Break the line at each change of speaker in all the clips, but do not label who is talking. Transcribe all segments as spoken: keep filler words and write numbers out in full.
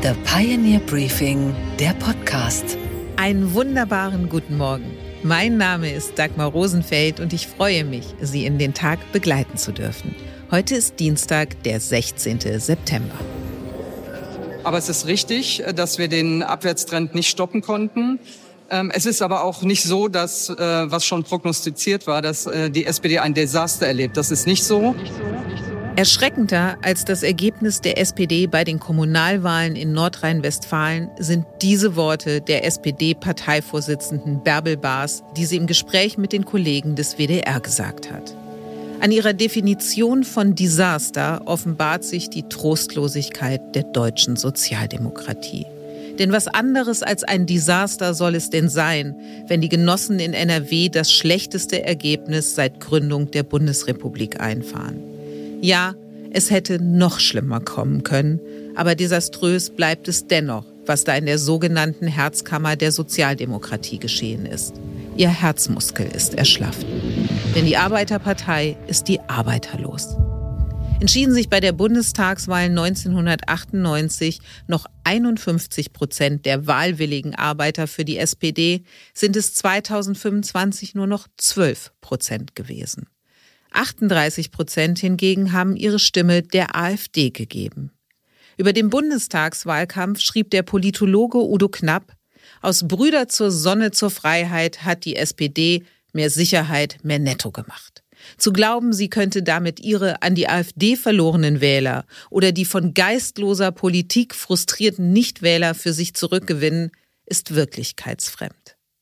The Pioneer Briefing, der Podcast.
Einen wunderbaren guten Morgen. Mein Name ist Dagmar Rosenfeld und ich freue mich, Sie in den Tag begleiten zu dürfen. Heute ist Dienstag, der sechzehnten September.
Aber es ist richtig, dass wir den Abwärtstrend nicht stoppen konnten. Es ist aber auch nicht so, dass, was schon prognostiziert war, dass die S P D ein Desaster erlebt. Das ist nicht so.
Erschreckender als das Ergebnis der S P D bei den Kommunalwahlen in Nordrhein-Westfalen sind diese Worte der S P D-Parteivorsitzenden Bärbel Baas, die sie im Gespräch mit den Kollegen des W D R gesagt hat. An ihrer Definition von Desaster offenbart sich die Trostlosigkeit der deutschen Sozialdemokratie. Denn was anderes als ein Desaster soll es denn sein, wenn die Genossen in N R W das schlechteste Ergebnis seit Gründung der Bundesrepublik einfahren? Ja, es hätte noch schlimmer kommen können, aber desaströs bleibt es dennoch, was da in der sogenannten Herzkammer der Sozialdemokratie geschehen ist. Ihr Herzmuskel ist erschlafft. Denn die Arbeiterpartei ist die Arbeiter los. Entschieden sich bei der Bundestagswahl neunzehnhundertachtundneunzig noch einundfünfzig Prozent der wahlwilligen Arbeiter für die S P D, sind es zweitausendfünfundzwanzig nur noch zwölf Prozent gewesen. achtunddreißig Prozent hingegen haben ihre Stimme der AfD gegeben. Über den Bundestagswahlkampf schrieb der Politologe Udo Knapp: Aus Brüder zur Sonne zur Freiheit hat die S P D mehr Sicherheit, mehr Netto gemacht. Zu glauben, sie könnte damit ihre an die AfD verlorenen Wähler oder die von geistloser Politik frustrierten Nichtwähler für sich zurückgewinnen, ist wirklichkeitsfremd.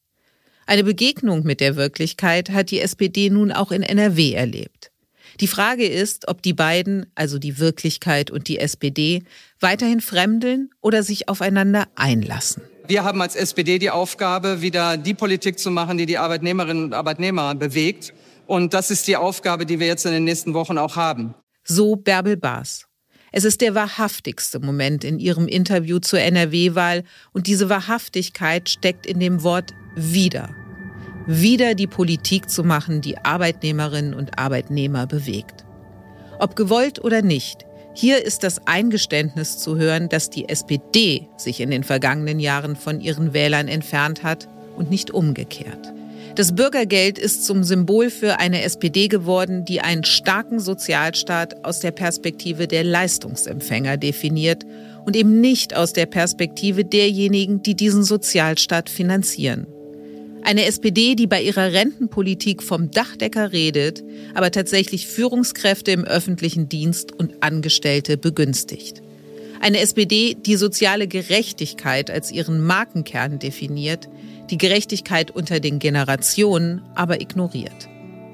Eine Begegnung mit der Wirklichkeit hat die S P D nun auch in N R W erlebt. Die Frage ist, ob die beiden, also die Wirklichkeit und die S P D, weiterhin fremdeln oder sich aufeinander einlassen.
Wir haben als S P D die Aufgabe, wieder die Politik zu machen, die die Arbeitnehmerinnen und Arbeitnehmer bewegt. Und das ist die Aufgabe, die wir jetzt in den nächsten Wochen auch haben.
So Bärbel Baas. Es ist der wahrhaftigste Moment in ihrem Interview zur N R W-Wahl und diese Wahrhaftigkeit steckt in dem Wort wieder. Wieder die Politik zu machen, die Arbeitnehmerinnen und Arbeitnehmer bewegt. Ob gewollt oder nicht, hier ist das Eingeständnis zu hören, dass die S P D sich in den vergangenen Jahren von ihren Wählern entfernt hat und nicht umgekehrt. Das Bürgergeld ist zum Symbol für eine S P D geworden, die einen starken Sozialstaat aus der Perspektive der Leistungsempfänger definiert und eben nicht aus der Perspektive derjenigen, die diesen Sozialstaat finanzieren. Eine S P D, die bei ihrer Rentenpolitik vom Dachdecker redet, aber tatsächlich Führungskräfte im öffentlichen Dienst und Angestellte begünstigt. Eine S P D, die soziale Gerechtigkeit als ihren Markenkern definiert, die Gerechtigkeit unter den Generationen aber ignoriert.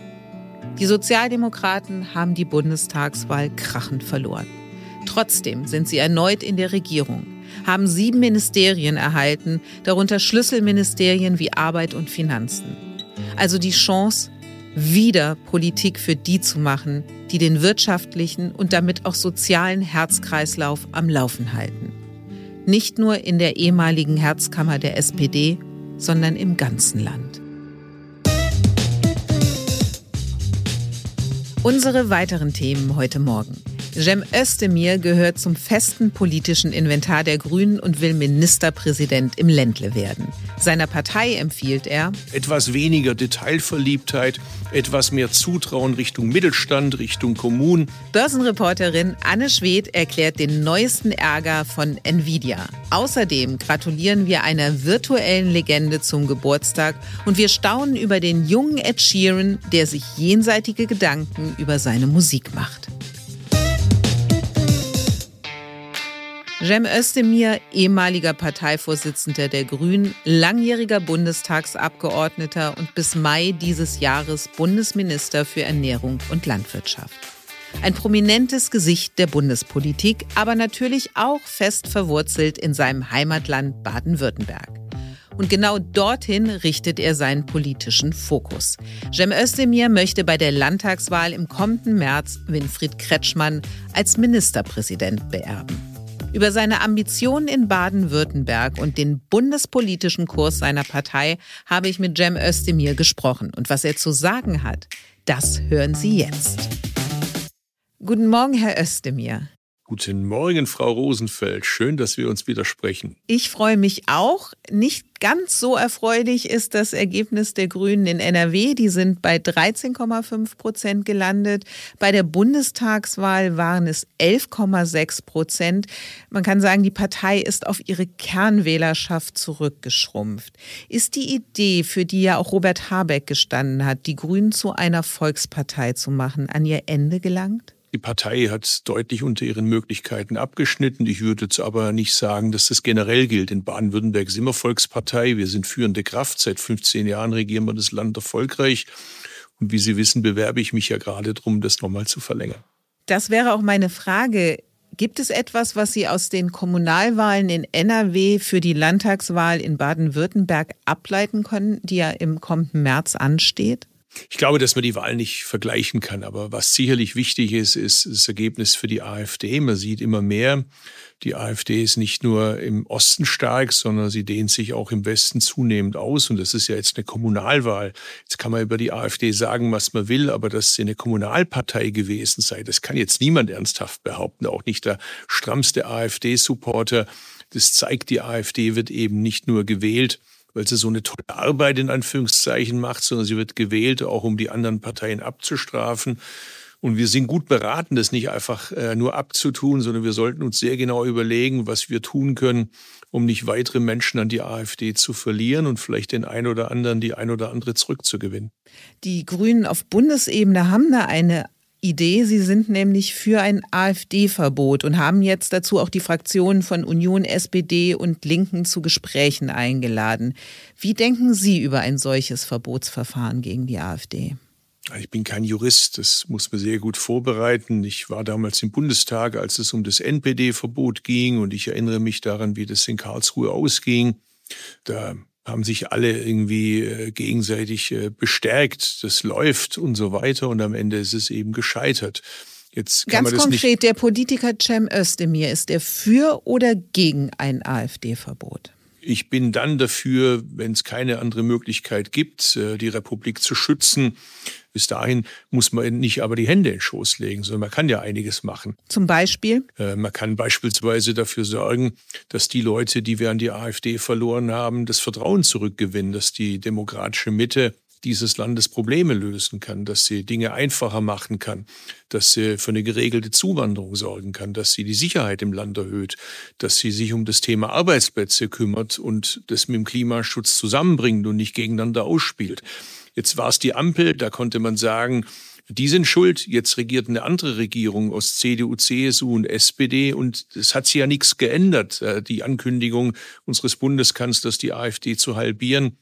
Die Sozialdemokraten haben die Bundestagswahl krachend verloren. Trotzdem sind sie erneut in der Regierung, haben sieben Ministerien erhalten, darunter Schlüsselministerien wie Arbeit und Finanzen. Also die Chance, wieder Politik für die zu machen, die den wirtschaftlichen und damit auch sozialen Herzkreislauf am Laufen halten. Nicht nur in der ehemaligen Herzkammer der S P D, sondern im ganzen Land. Unsere weiteren Themen heute Morgen. Cem Özdemir gehört zum festen politischen Inventar der Grünen und will Ministerpräsident im Ländle werden. Seiner Partei empfiehlt er:
etwas weniger Detailverliebtheit, etwas mehr Zutrauen Richtung Mittelstand, Richtung Kommunen.
Börsenreporterin Anne Schwedt erklärt den neuesten Ärger von Nvidia. Außerdem gratulieren wir einer virtuellen Legende zum Geburtstag und wir staunen über den jungen Ed Sheeran, der sich jenseitige Gedanken über seine Musik macht. Cem Özdemir, ehemaliger Parteivorsitzender der Grünen, langjähriger Bundestagsabgeordneter und bis Mai dieses Jahres Bundesminister für Ernährung und Landwirtschaft. Ein prominentes Gesicht der Bundespolitik, aber natürlich auch fest verwurzelt in seinem Heimatland Baden-Württemberg. Und genau dorthin richtet er seinen politischen Fokus. Cem Özdemir möchte bei der Landtagswahl im kommenden März Winfried Kretschmann als Ministerpräsident beerben. Über seine Ambitionen in Baden-Württemberg und den bundespolitischen Kurs seiner Partei habe ich mit Cem Özdemir gesprochen. Und was er zu sagen hat, das hören Sie jetzt. Guten Morgen, Herr Özdemir.
Guten Morgen, Frau Rosenfeld. Schön, dass wir uns wieder sprechen.
Ich freue mich auch. Nicht ganz so erfreulich ist das Ergebnis der Grünen in N R W. Die sind bei dreizehn Komma fünf Prozent gelandet. Bei der Bundestagswahl waren es elf Komma sechs Prozent. Man kann sagen, die Partei ist auf ihre Kernwählerschaft zurückgeschrumpft. Ist die Idee, für die ja auch Robert Habeck gestanden hat, die Grünen zu einer Volkspartei zu machen, an ihr Ende gelangt?
Die Partei hat deutlich unter ihren Möglichkeiten abgeschnitten. Ich würde jetzt aber nicht sagen, dass das generell gilt. In Baden-Württemberg sind wir Volkspartei. Wir sind führende Kraft. Seit fünfzehn Jahren regieren wir das Land erfolgreich. Und wie Sie wissen, bewerbe ich mich ja gerade darum, das nochmal zu verlängern.
Das wäre auch meine Frage. Gibt es etwas, was Sie aus den Kommunalwahlen in N R W für die Landtagswahl in Baden-Württemberg ableiten können, die ja im kommenden März ansteht?
Ich glaube, dass man die Wahl nicht vergleichen kann. Aber was sicherlich wichtig ist, ist das Ergebnis für die AfD. Man sieht immer mehr, die AfD ist nicht nur im Osten stark, sondern sie dehnt sich auch im Westen zunehmend aus. Und das ist ja jetzt eine Kommunalwahl. Jetzt kann man über die AfD sagen, was man will, aber dass sie eine Kommunalpartei gewesen sei, das kann jetzt niemand ernsthaft behaupten. Auch nicht der strammste AfD-Supporter. Das zeigt, die AfD wird eben nicht nur gewählt, weil sie so eine tolle Arbeit in Anführungszeichen macht, sondern sie wird gewählt, auch um die anderen Parteien abzustrafen. Und wir sind gut beraten, das nicht einfach äh, nur abzutun, sondern wir sollten uns sehr genau überlegen, was wir tun können, um nicht weitere Menschen an die AfD zu verlieren und vielleicht den ein oder anderen, die ein oder andere zurückzugewinnen.
Die Grünen auf Bundesebene haben da eine Idee. Sie sind nämlich für ein AfD-Verbot und haben jetzt dazu auch die Fraktionen von Union, S P D und Linken zu Gesprächen eingeladen. Wie denken Sie über ein solches Verbotsverfahren gegen die AfD?
Ich bin kein Jurist, das muss man sehr gut vorbereiten. Ich war damals im Bundestag, als es um das N P D-Verbot ging, und ich erinnere mich daran, wie das in Karlsruhe ausging. Da haben sich alle irgendwie äh, gegenseitig äh, bestärkt, das läuft und so weiter, und am Ende ist es eben gescheitert. Jetzt kann
Ganz
man das
konkret,
nicht.
Der Politiker Cem Özdemir, ist er für oder gegen ein AfD-Verbot?
Ich bin dann dafür, wenn es keine andere Möglichkeit gibt, die Republik zu schützen. Bis dahin muss man nicht aber die Hände in den Schoß legen, sondern man kann ja einiges machen.
Zum Beispiel?
Man kann beispielsweise dafür sorgen, dass die Leute, die wir an die AfD verloren haben, das Vertrauen zurückgewinnen, dass die demokratische Mitte dieses Landes Probleme lösen kann, dass sie Dinge einfacher machen kann, dass sie für eine geregelte Zuwanderung sorgen kann, dass sie die Sicherheit im Land erhöht, dass sie sich um das Thema Arbeitsplätze kümmert und das mit dem Klimaschutz zusammenbringt und nicht gegeneinander ausspielt. Jetzt war es die Ampel, da konnte man sagen, die sind schuld. Jetzt regiert eine andere Regierung aus C D U, C S U und S P D, und es hat sich ja nichts geändert. Die Ankündigung unseres Bundeskanzlers, die AfD zu halbieren,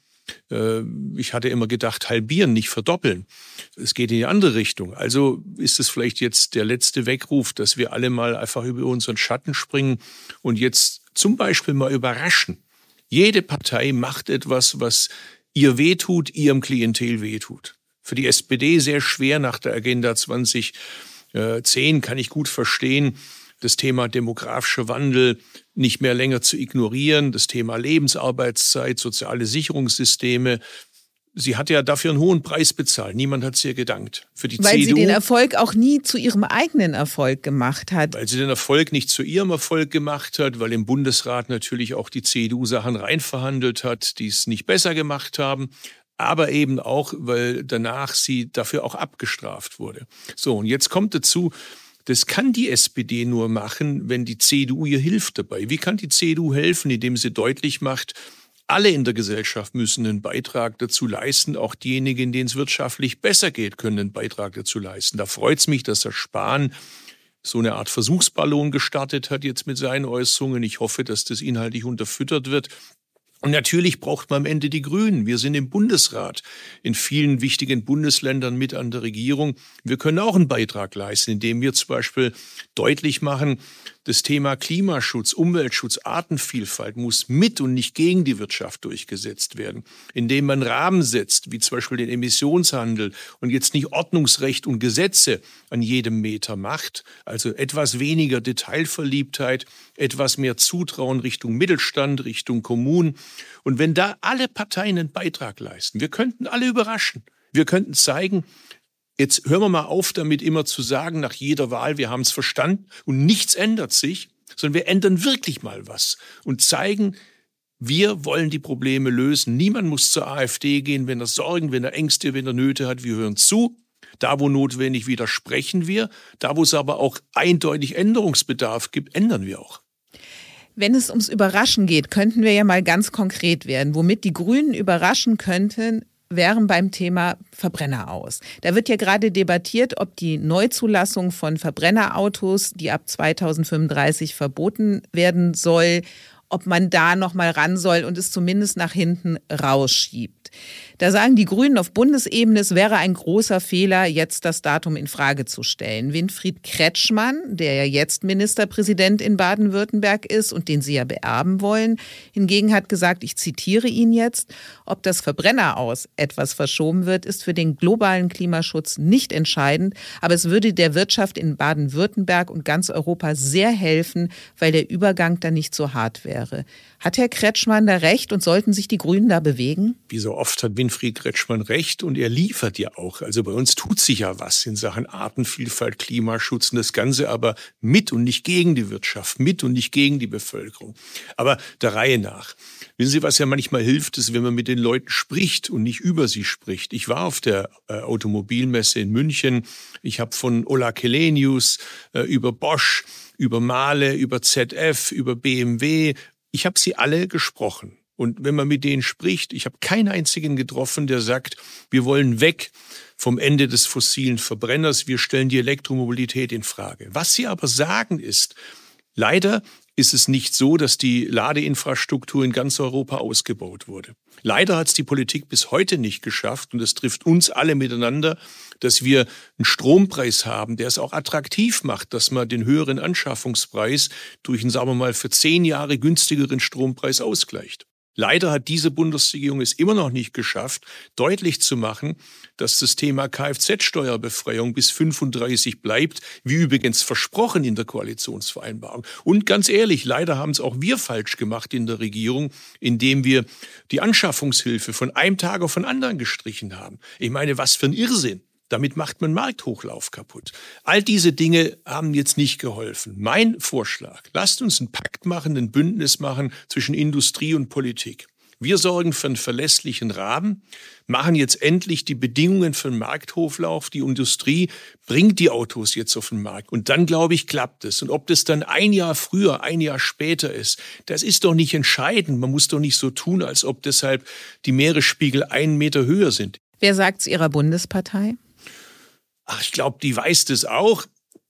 ich hatte immer gedacht, halbieren, nicht verdoppeln. Es geht in die andere Richtung. Also ist es vielleicht jetzt der letzte Weckruf, dass wir alle mal einfach über unseren Schatten springen und jetzt zum Beispiel mal überraschen. Jede Partei macht etwas, was ihr wehtut, ihrem Klientel wehtut. Für die S P D sehr schwer nach der Agenda zwanzig zehn, kann ich gut verstehen, das Thema demografischer Wandel nicht mehr länger zu ignorieren, das Thema Lebensarbeitszeit, soziale Sicherungssysteme. Sie hat ja dafür einen hohen Preis bezahlt. Niemand hat es ihr gedankt. Für die
Weil
C D U,
sie den Erfolg auch nie zu ihrem eigenen Erfolg gemacht hat.
Weil sie den Erfolg nicht zu ihrem Erfolg gemacht hat, weil im Bundesrat natürlich auch die C D U Sachen reinverhandelt hat, die es nicht besser gemacht haben. Aber eben auch, weil danach sie dafür auch abgestraft wurde. So, und jetzt kommt dazu, das kann die S P D nur machen, wenn die C D U ihr hilft dabei. Wie kann die C D U helfen, indem sie deutlich macht, alle in der Gesellschaft müssen einen Beitrag dazu leisten, auch diejenigen, denen es wirtschaftlich besser geht, können einen Beitrag dazu leisten. Da freut es mich, dass der Spahn so eine Art Versuchsballon gestartet hat jetzt mit seinen Äußerungen. Ich hoffe, dass das inhaltlich unterfüttert wird. Und natürlich braucht man am Ende die Grünen. Wir sind im Bundesrat, in vielen wichtigen Bundesländern mit an der Regierung. Wir können auch einen Beitrag leisten, indem wir zum Beispiel deutlich machen, das Thema Klimaschutz, Umweltschutz, Artenvielfalt muss mit und nicht gegen die Wirtschaft durchgesetzt werden. Indem man Rahmen setzt, wie zum Beispiel den Emissionshandel, und jetzt nicht Ordnungsrecht und Gesetze an jedem Meter macht. Also etwas weniger Detailverliebtheit, etwas mehr Zutrauen Richtung Mittelstand, Richtung Kommunen. Und wenn da alle Parteien einen Beitrag leisten, wir könnten alle überraschen. Wir könnten zeigen, Jetzt hören wir mal auf, damit immer zu sagen, nach jeder Wahl, wir haben es verstanden und nichts ändert sich, sondern wir ändern wirklich mal was und zeigen, wir wollen die Probleme lösen. Niemand muss zur AfD gehen, wenn er Sorgen, wenn er Ängste, wenn er Nöte hat. Wir hören zu. Da, wo notwendig, widersprechen wir. Da, wo es aber auch eindeutig Änderungsbedarf gibt, ändern wir auch.
Wenn es ums Überraschen geht, könnten wir ja mal ganz konkret werden. Womit die Grünen überraschen könnten, wären beim Thema Verbrenner aus. Da wird ja gerade debattiert, ob die Neuzulassung von Verbrennerautos, die ab zweitausendfünfunddreißig verboten werden soll, ob man da noch mal ran soll und es zumindest nach hinten rausschiebt. Da sagen die Grünen auf Bundesebene, es wäre ein großer Fehler, jetzt das Datum in Frage zu stellen. Winfried Kretschmann, der ja jetzt Ministerpräsident in Baden-Württemberg ist und den sie ja beerben wollen, hingegen hat gesagt, ich zitiere ihn jetzt, ob das Verbrenner aus etwas verschoben wird, ist für den globalen Klimaschutz nicht entscheidend, aber es würde der Wirtschaft in Baden-Württemberg und ganz Europa sehr helfen, weil der Übergang dann nicht so hart wäre. Hat Herr Kretschmann da recht und sollten sich die Grünen da bewegen?
Wie so oft hat Winfried Kretschmann recht und er liefert ja auch. Also bei uns tut sich ja was in Sachen Artenvielfalt, Klimaschutz und das Ganze aber mit und nicht gegen die Wirtschaft, mit und nicht gegen die Bevölkerung. Aber der Reihe nach. Wissen Sie, was ja manchmal hilft, ist, wenn man mit den Leuten spricht und nicht über sie spricht. Ich war auf der äh, Automobilmesse in München. Ich habe von Ola Källenius äh, über Bosch, über Mahle, über Z F, über B M W, ich habe sie alle gesprochen. Und wenn man mit denen spricht, ich habe keinen einzigen getroffen, der sagt, wir wollen weg vom Ende des fossilen Verbrenners, wir stellen die Elektromobilität in Frage. Was sie aber sagen ist, leider ist es nicht so, dass die Ladeinfrastruktur in ganz Europa ausgebaut wurde. Leider hat es die Politik bis heute nicht geschafft, und das trifft uns alle miteinander, dass wir einen Strompreis haben, der es auch attraktiv macht, dass man den höheren Anschaffungspreis durch einen, sagen wir mal, für zehn Jahre günstigeren Strompreis ausgleicht. Leider hat diese Bundesregierung es immer noch nicht geschafft, deutlich zu machen, dass das Thema Kfz-Steuerbefreiung bis fünfunddreißig bleibt, wie übrigens versprochen in der Koalitionsvereinbarung. Und ganz ehrlich, leider haben es auch wir falsch gemacht in der Regierung, indem wir die Anschaffungshilfe von einem Tag auf den anderen gestrichen haben. Ich meine, was für ein Irrsinn. Damit macht man Markthochlauf kaputt. All diese Dinge haben jetzt nicht geholfen. Mein Vorschlag, lasst uns einen Pakt machen, ein Bündnis machen zwischen Industrie und Politik. Wir sorgen für einen verlässlichen Rahmen, machen jetzt endlich die Bedingungen für einen Markthochlauf. Die Industrie bringt die Autos jetzt auf den Markt. Und dann, glaube ich, klappt es. Und ob das dann ein Jahr früher, ein Jahr später ist, das ist doch nicht entscheidend. Man muss doch nicht so tun, als ob deshalb die Meeresspiegel einen Meter höher sind.
Wer sagt's Ihrer Bundespartei?
Ach, ich glaube, die weiß das auch.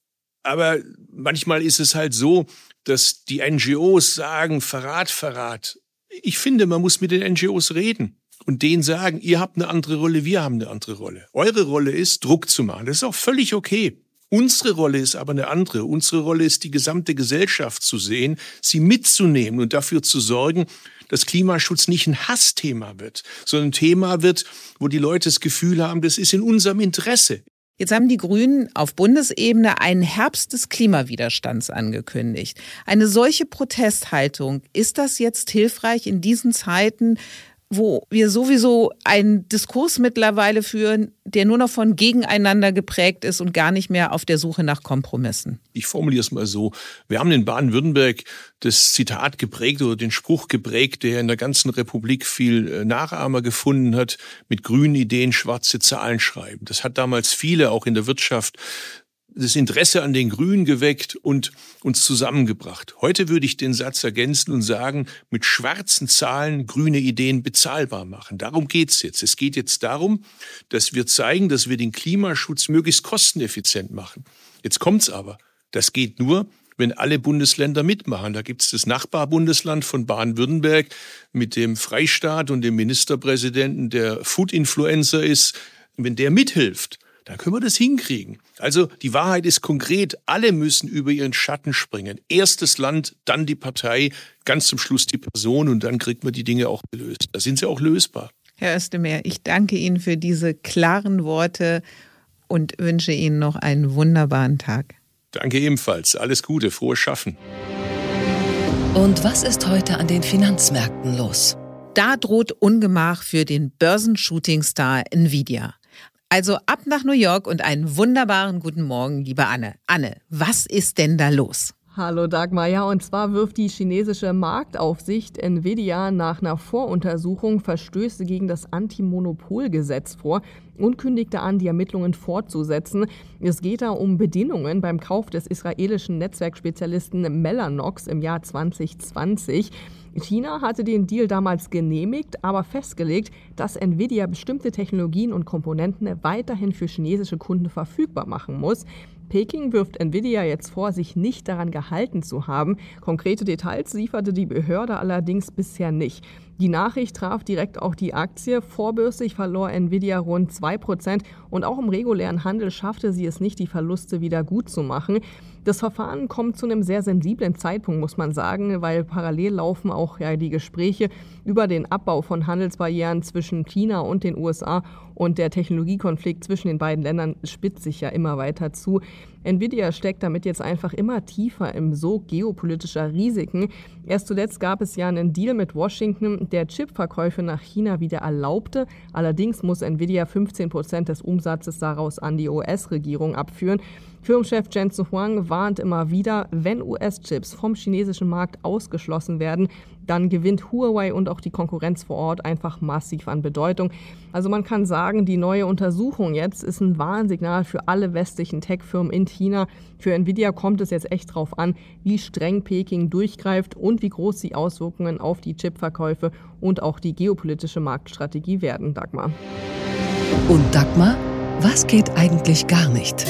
Aber manchmal ist es halt so, dass die N G Os sagen, Verrat, Verrat. Ich finde, man muss mit den N G Os reden und denen sagen, ihr habt eine andere Rolle, wir haben eine andere Rolle. Eure Rolle ist, Druck zu machen. Das ist auch völlig okay. Unsere Rolle ist aber eine andere. Unsere Rolle ist, die gesamte Gesellschaft zu sehen, sie mitzunehmen und dafür zu sorgen, dass Klimaschutz nicht ein Hassthema wird, sondern ein Thema wird, wo die Leute das Gefühl haben, das ist in unserem Interesse.
Jetzt haben die Grünen auf Bundesebene einen Herbst des Klimawiderstands angekündigt. Eine solche Protesthaltung, ist das jetzt hilfreich in diesen Zeiten, wo wir sowieso einen Diskurs mittlerweile führen, der nur noch von Gegeneinander geprägt ist und gar nicht mehr auf der Suche nach Kompromissen?
Ich formuliere es mal so. Wir haben in Baden-Württemberg das Zitat geprägt oder den Spruch geprägt, der in der ganzen Republik viel Nachahmer gefunden hat, mit grünen Ideen schwarze Zahlen schreiben. Das hat damals viele, auch in der Wirtschaft, das Interesse an den Grünen geweckt und uns zusammengebracht. Heute würde ich den Satz ergänzen und sagen, mit schwarzen Zahlen grüne Ideen bezahlbar machen. Darum geht's jetzt. Es geht jetzt darum, dass wir zeigen, dass wir den Klimaschutz möglichst kosteneffizient machen. Jetzt kommt's aber. Das geht nur, wenn alle Bundesländer mitmachen. Da gibt's das Nachbarbundesland von Baden-Württemberg mit dem Freistaat und dem Ministerpräsidenten, der Food-Influencer ist. Wenn der mithilft, dann können wir das hinkriegen. Also die Wahrheit ist konkret, alle müssen über ihren Schatten springen. Erst das Land, dann die Partei, ganz zum Schluss die Person und dann kriegt man die Dinge auch gelöst. Da sind sie auch lösbar.
Herr Özdemir, ich danke Ihnen für diese klaren Worte und wünsche Ihnen noch einen wunderbaren Tag.
Danke ebenfalls. Alles Gute, frohes Schaffen.
Und was ist heute an den Finanzmärkten los?
Da droht Ungemach für den Börsenshootingstar Nvidia. Also ab nach New York und einen wunderbaren guten Morgen, liebe Anne. Anne, was ist denn da los?
Hallo Dagmar, ja, und zwar wirft die chinesische Marktaufsicht Nvidia nach einer Voruntersuchung Verstöße gegen das Antimonopolgesetz vor und kündigte an, die Ermittlungen fortzusetzen. Es geht da um Bedingungen beim Kauf des israelischen Netzwerkspezialisten Mellanox im Jahr zwanzig zwanzig. China hatte den Deal damals genehmigt, aber festgelegt, dass Nvidia bestimmte Technologien und Komponenten weiterhin für chinesische Kunden verfügbar machen muss. Peking wirft Nvidia jetzt vor, sich nicht daran gehalten zu haben. Konkrete Details lieferte die Behörde allerdings bisher nicht. Die Nachricht traf direkt auch die Aktie. Vorbörslich verlor Nvidia rund zwei Prozent und auch im regulären Handel schaffte sie es nicht, die Verluste wieder gut zu machen. Das Verfahren kommt zu einem sehr sensiblen Zeitpunkt, muss man sagen, weil parallel laufen auch ja, die Gespräche über den Abbau von Handelsbarrieren zwischen China und den U S A, und der Technologiekonflikt zwischen den beiden Ländern spitzt sich ja immer weiter zu. Nvidia steckt damit jetzt einfach immer tiefer im Sog geopolitischer Risiken. Erst zuletzt gab es ja einen Deal mit Washington, der Chipverkäufe nach China wieder erlaubte. Allerdings muss Nvidia fünfzehn Prozent des Umsatzes daraus an die U S-Regierung abführen. Firmenchef Jensen Huang warnt immer wieder, wenn U S-Chips vom chinesischen Markt ausgeschlossen werden, dann gewinnt Huawei und auch die Konkurrenz vor Ort einfach massiv an Bedeutung. Also man kann sagen, die neue Untersuchung jetzt ist ein Warnsignal für alle westlichen Tech-Firmen in China. Für Nvidia kommt es jetzt echt drauf an, wie streng Peking durchgreift und wie groß die Auswirkungen auf die Chipverkäufe und auch die geopolitische Marktstrategie werden, Dagmar.
Und Dagmar, was geht eigentlich gar nicht?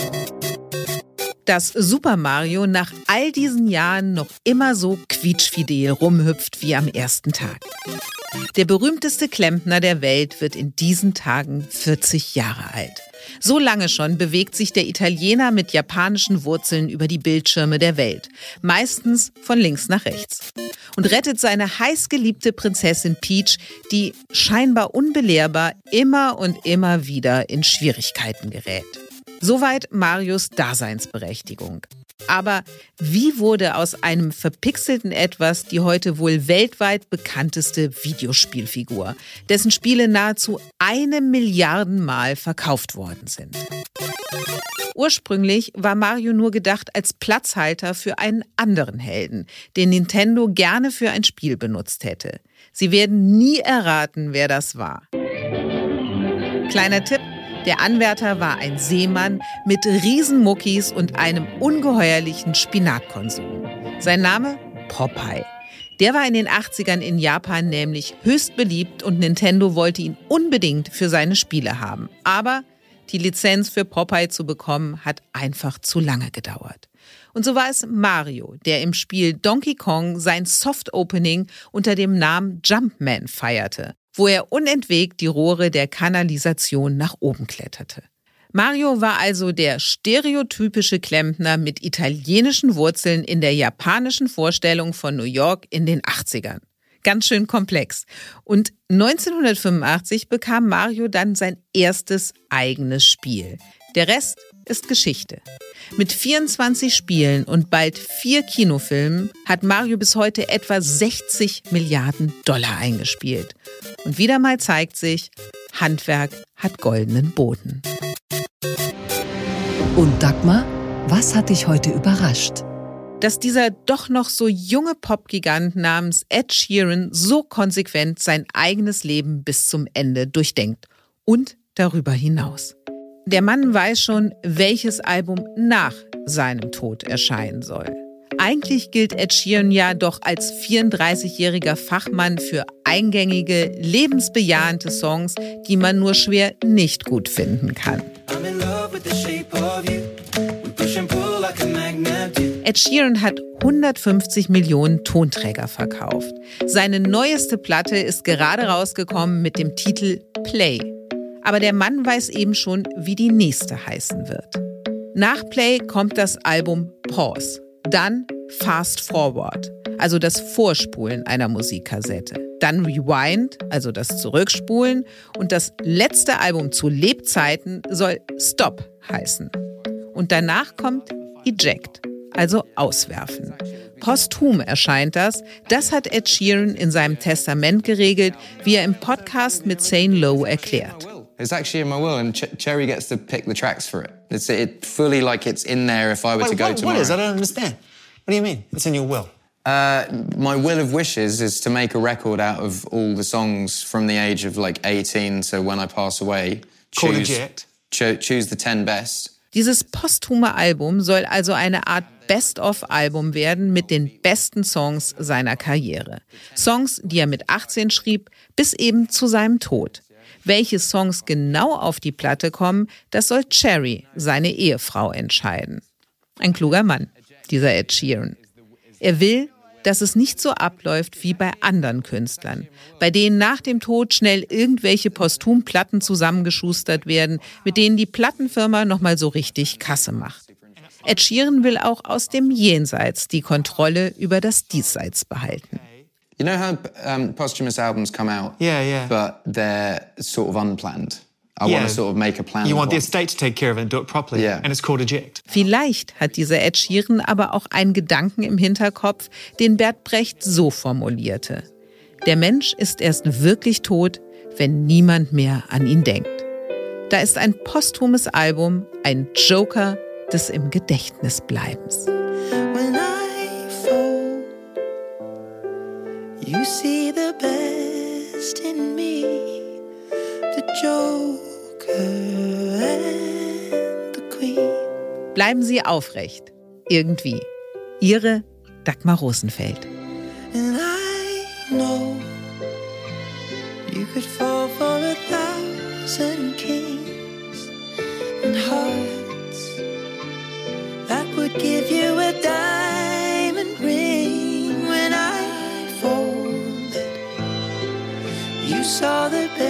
Dass Super Mario nach all diesen Jahren noch immer so quietschfidel rumhüpft wie am ersten Tag. Der berühmteste Klempner der Welt wird in diesen Tagen vierzig Jahre alt. So lange schon bewegt sich der Italiener mit japanischen Wurzeln über die Bildschirme der Welt, meistens von links nach rechts, und rettet seine heißgeliebte Prinzessin Peach, die scheinbar unbelehrbar immer und immer wieder in Schwierigkeiten gerät. Soweit Marios Daseinsberechtigung. Aber wie wurde aus einem verpixelten Etwas die heute wohl weltweit bekannteste Videospielfigur, dessen Spiele nahezu eine Milliarde Mal verkauft worden sind? Ursprünglich war Mario nur gedacht als Platzhalter für einen anderen Helden, den Nintendo gerne für ein Spiel benutzt hätte. Sie werden nie erraten, wer das war. Kleiner Tipp: Der Anwärter war ein Seemann mit Riesenmuckis und einem ungeheuerlichen Spinatkonsum. Sein Name? Popeye. Der war in den achtzigern in Japan nämlich höchst beliebt und Nintendo wollte ihn unbedingt für seine Spiele haben. Aber die Lizenz für Popeye zu bekommen, hat einfach zu lange gedauert. Und so war es Mario, der im Spiel Donkey Kong sein Soft-Opening unter dem Namen Jumpman feierte, wo er unentwegt die Rohre der Kanalisation nach oben kletterte. Mario war also der stereotypische Klempner mit italienischen Wurzeln in der japanischen Vorstellung von New York in den achtzigern. Ganz schön komplex. Und neunzehnhundertfünfundachtzig bekam Mario dann sein erstes eigenes Spiel. Der Rest ist Geschichte. Mit vierundzwanzig Spielen und bald vier Kinofilmen hat Mario bis heute etwa sechzig Milliarden Dollar eingespielt. Und wieder mal zeigt sich, Handwerk hat goldenen Boden.
Und Dagmar, was hat dich heute überrascht?
Dass dieser doch noch so junge Popgigant namens Ed Sheeran so konsequent sein eigenes Leben bis zum Ende durchdenkt und darüber hinaus. Der Mann weiß schon, welches Album nach seinem Tod erscheinen soll. Eigentlich gilt Ed Sheeran ja doch als vierunddreißigjähriger Fachmann für eingängige, lebensbejahende Songs, die man nur schwer nicht gut finden kann. Ed Sheeran hat hundertfünfzig Millionen Tonträger verkauft. Seine neueste Platte ist gerade rausgekommen mit dem Titel Play. Aber der Mann weiß eben schon, wie die nächste heißen wird. Nach Play kommt das Album Pause, dann Fast Forward, also das Vorspulen einer Musikkassette, dann Rewind, also das Zurückspulen, und das letzte Album zu Lebzeiten soll Stop heißen. Und danach kommt Eject, also auswerfen. Posthum erscheint das. Das hat Ed Sheeran in seinem Testament geregelt, wie er im Podcast mit Zane Lowe erklärt.
It's actually in my will, and Ch- Cherry gets to pick the tracks for it. It's it fully like it's in there if I were
Wait,
to go
what,
tomorrow.
What is? I don't understand. What do you mean? It's in your will?
Uh, my will of wishes is to make a record out of all the songs from the age of like eighteen to when I pass away.
Called
Choose,
Eject.
cho- choose the ten best.
Dieses posthume Album soll also eine Art Best-of-Album werden mit den besten Songs seiner Karriere. Songs, die er mit achtzehn schrieb, bis eben zu seinem Tod. Welche Songs genau auf die Platte kommen, das soll Cherry, seine Ehefrau, entscheiden. Ein kluger Mann, dieser Ed Sheeran. Er will, dass es nicht so abläuft wie bei anderen Künstlern, bei denen nach dem Tod schnell irgendwelche Posthumplatten zusammengeschustert werden, mit denen die Plattenfirma nochmal so richtig Kasse macht. Ed Sheeran will auch aus dem Jenseits die Kontrolle über das Diesseits behalten.
You know how um, posthumous albums come out,
Yeah, yeah.
but they're sort of unplanned. I
Yeah.
want to sort of make a plan.
You
of
want the
what-
estate to take care of it and do it properly.
Yeah.
And it's called Eject.
Vielleicht hat dieser Ed Sheeran aber auch einen Gedanken im Hinterkopf, den Bert Brecht so formulierte. Der Mensch ist erst wirklich tot, wenn niemand mehr an ihn denkt. Da ist ein posthumes Album ein Joker des im Gedächtnis bleibens.
When I fall, you see the best in me, the Joker and the Queen.
Bleiben Sie aufrecht. Irgendwie. Ihre Dagmar Rosenfeld.
And I know you could fall for a thousand kings and hearts that would give you a diamond ring. When I folded, you saw the best